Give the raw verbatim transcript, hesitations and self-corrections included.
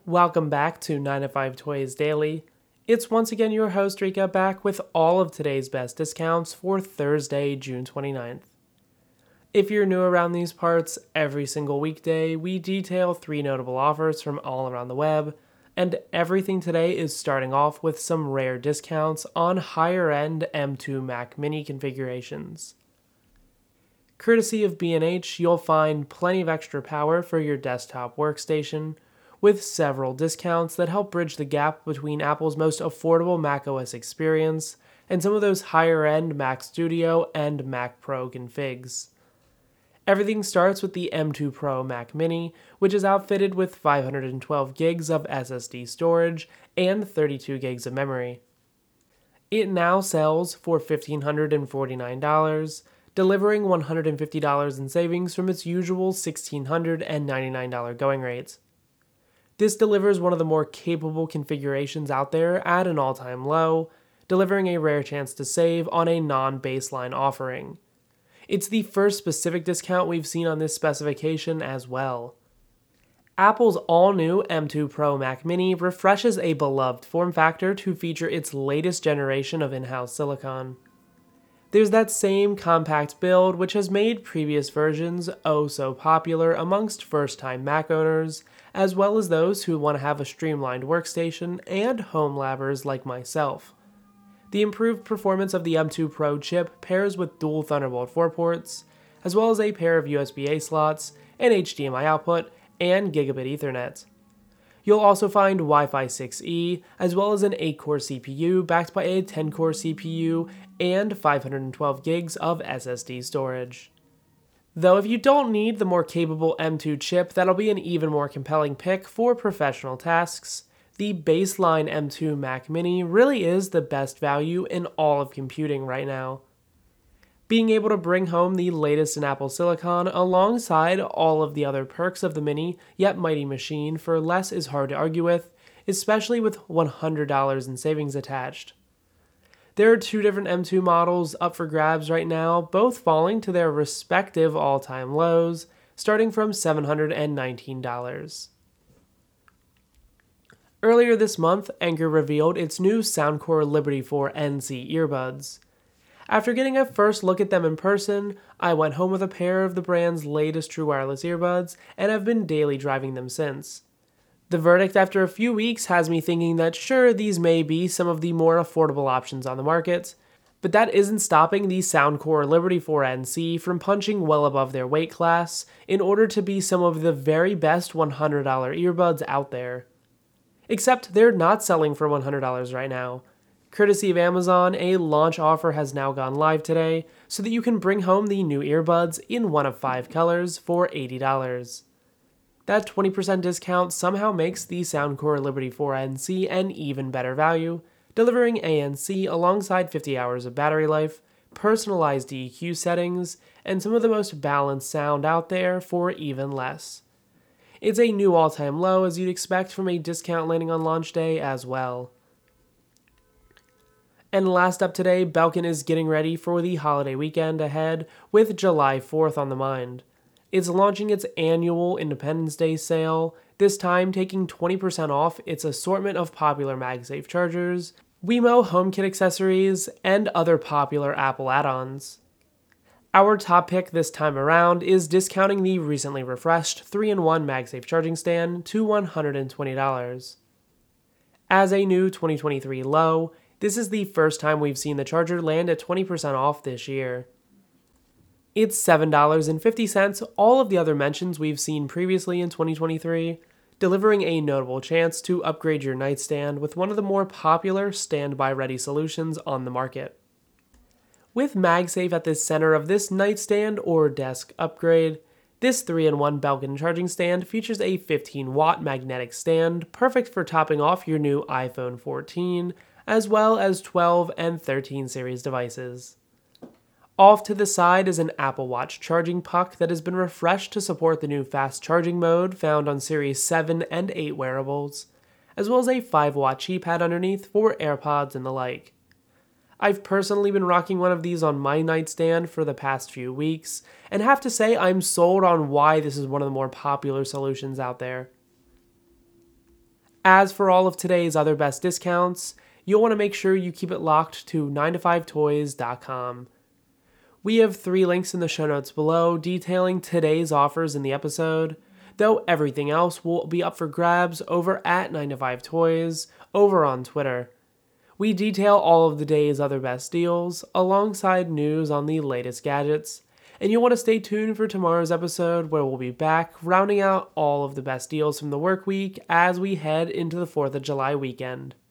Welcome back to nine to five Toys Daily. It's once again your host Rika back with all of today's best discounts for Thursday, June twenty-ninth. If you're new around these parts, every single weekday we detail three notable offers from all around the web, and everything today is starting off with some rare discounts on higher-end M two Mac Mini configurations. Courtesy of B and H, you'll find plenty of extra power for your desktop workstation, with several discounts that help bridge the gap between Apple's most affordable macOS experience and some of those higher-end Mac Studio and Mac Pro configs. Everything starts with the M two Pro Mac Mini, which is outfitted with five hundred twelve gigs of S S D storage and thirty-two gigs of memory. It now sells for one thousand five hundred forty-nine dollars, delivering one hundred fifty dollars in savings from its usual one thousand six hundred ninety-nine dollars going rate. This delivers one of the more capable configurations out there at an all-time low, delivering a rare chance to save on a non-baseline offering. It's the first specific discount we've seen on this specification as well. Apple's all-new M two Pro Mac Mini refreshes a beloved form factor to feature its latest generation of in-house silicon. There's that same compact build which has made previous versions oh so popular amongst first-time Mac owners, as well as those who want to have a streamlined workstation and home labbers like myself. The improved performance of the M two Pro chip pairs with dual Thunderbolt four ports, as well as a pair of U S B A slots, an H D M I output, and Gigabit Ethernet. You'll also find Wi-Fi six E, as well as an eight core C P U backed by a ten core C P U and five hundred twelve gigs of S S D storage. Though if you don't need the more capable M two chip, that'll be an even more compelling pick for professional tasks. The baseline M two Mac Mini really is the best value in all of computing right now. Being able to bring home the latest in Apple Silicon alongside all of the other perks of the mini yet mighty machine for less is hard to argue with, especially with one hundred dollars in savings attached. There are two different M two models up for grabs right now, both falling to their respective all-time lows, starting from seven hundred nineteen dollars. Earlier this month, Anker revealed its new Soundcore Liberty four N C earbuds. After getting a first look at them in person, I went home with a pair of the brand's latest true wireless earbuds and have been daily driving them since. The verdict after a few weeks has me thinking that sure, these may be some of the more affordable options on the market, but that isn't stopping the Soundcore Liberty four N C from punching well above their weight class in order to be some of the very best one hundred dollars earbuds out there. Except they're not selling for one hundred dollars right now. Courtesy of Amazon, a launch offer has now gone live today so that you can bring home the new earbuds in one of five colors for eighty dollars. That twenty percent discount somehow makes the Soundcore Liberty four N C an even better value, delivering A N C alongside fifty hours of battery life, personalized E Q settings, and some of the most balanced sound out there for even less. It's a new all-time low as you'd expect from a discount landing on launch day as well. And last up today, Belkin is getting ready for the holiday weekend ahead with July fourth on the mind. It's launching its annual Independence Day sale, this time taking twenty percent off its assortment of popular MagSafe chargers, Wemo HomeKit accessories, and other popular Apple add-ons. Our top pick this time around is discounting the recently refreshed three in one MagSafe charging stand to one hundred twenty dollars. As a new twenty twenty-three low, this is the first time we've seen the charger land at twenty percent off this year. It's seven dollars and fifty cents, all of the other mentions we've seen previously in twenty twenty-three, delivering a notable chance to upgrade your nightstand with one of the more popular standby-ready solutions on the market. With MagSafe at the center of this nightstand or desk upgrade, this three in one Belkin charging stand features a fifteen watt magnetic stand perfect for topping off your new iPhone fourteen, as well as twelve and thirteen series devices. Off to the side is an Apple Watch charging puck that has been refreshed to support the new fast charging mode found on Series seven and eight wearables, as well as a five watt keypad underneath for AirPods and the like. I've personally been rocking one of these on my nightstand for the past few weeks, and have to say I'm sold on why this is one of the more popular solutions out there. As for all of today's other best discounts, you'll want to make sure you keep it locked to nine to five toys dot com. We have three links in the show notes below detailing today's offers in the episode, though everything else will be up for grabs over at nine to five toys over on Twitter. We detail all of the day's other best deals, alongside news on the latest gadgets, and you'll want to stay tuned for tomorrow's episode where we'll be back rounding out all of the best deals from the work week as we head into the fourth of July weekend.